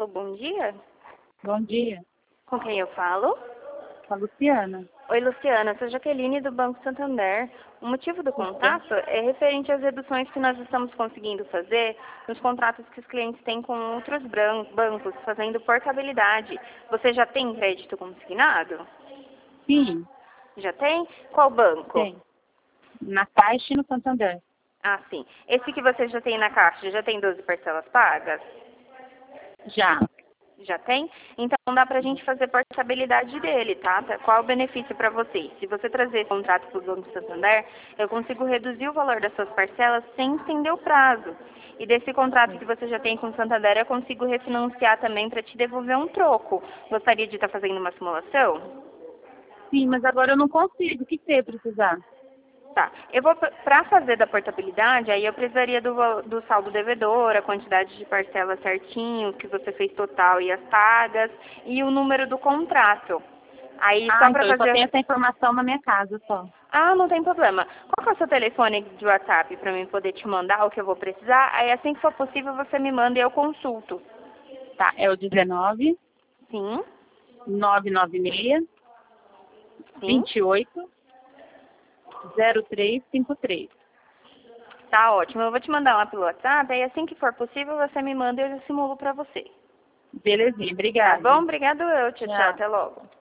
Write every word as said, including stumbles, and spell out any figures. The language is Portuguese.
Alô, bom dia. Bom dia. Com quem eu falo? Com a Luciana. Oi, Luciana. Sou Jaqueline do Banco Santander. O motivo do contato é referente às reduções que nós estamos conseguindo fazer nos contratos que os clientes têm com outros bran- bancos, fazendo portabilidade. Você já tem crédito consignado? Sim, Já tem? Qual banco? tem. Na Caixa e no Santander. Ah, sim. Esse que você já tem na Caixa, já tem doze parcelas pagas? Já. Já tem? Então dá pra gente fazer portabilidade dele, tá? Tá- Qual é o benefício para você? Se você trazer esse contrato para o Banco Santander, eu consigo reduzir o valor das suas parcelas sem estender o prazo. E desse contrato que você já tem com o Santander, eu consigo refinanciar também para te devolver um troco. Gostaria de estar fazendo uma simulação? Sim, mas agora eu não consigo. O que você precisar? Tá. Eu vou para fazer da portabilidade, aí eu precisaria do, val- do saldo devedor, a quantidade de parcelas certinho, que você fez total e as pagas, e o número do contrato. Aí Ah, só para então eu só tenho fazer. essa informação na minha casa só. Ah, não tem problema. Qual que é o seu telefone de WhatsApp para mim poder te mandar o que eu vou precisar? Aí assim que for possível você me manda e eu consulto. Tá, é o dezenove, Sim, novecentos e noventa e seis, sim. vinte e oito, zero três cinquenta e três. Tá ótimo. Eu vou te mandar lá pelo WhatsApp, aí assim que for possível você me manda e eu simulo para você. Belezinha, Tá obrigada. bom? Obrigado eu. Tchau, tchau. Tchau. Até logo.